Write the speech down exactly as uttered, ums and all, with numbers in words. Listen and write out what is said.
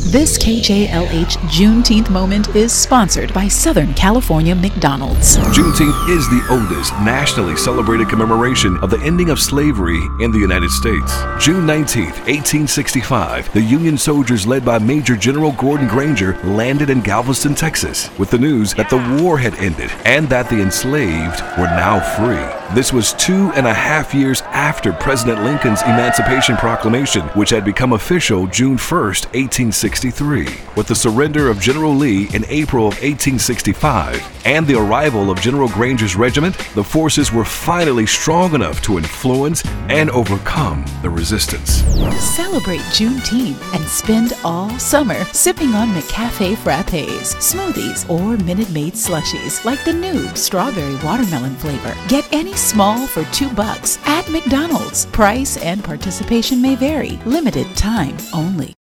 This K J L H Juneteenth moment is sponsored by Southern California McDonald's. Juneteenth is the oldest nationally celebrated commemoration of the ending of slavery in the United States. June nineteenth, eighteen sixty-five, the Union soldiers led by Major General Gordon Granger landed in Galveston, Texas, with the news that the war had ended and that the enslaved were now free. This was two and a half years after President Lincoln's Emancipation Proclamation, which had become official June first, eighteen sixty-three. With the surrender of General Lee in April of eighteen sixty-five and the arrival of General Granger's regiment, the forces were finally strong enough to influence and overcome the resistance. Celebrate Juneteenth and spend all summer sipping on McCafe frappes, smoothies, or Minute Maid slushies like the new strawberry watermelon flavor. Get any small for two bucks at McDonald's. Price and participation may vary. Limited time only.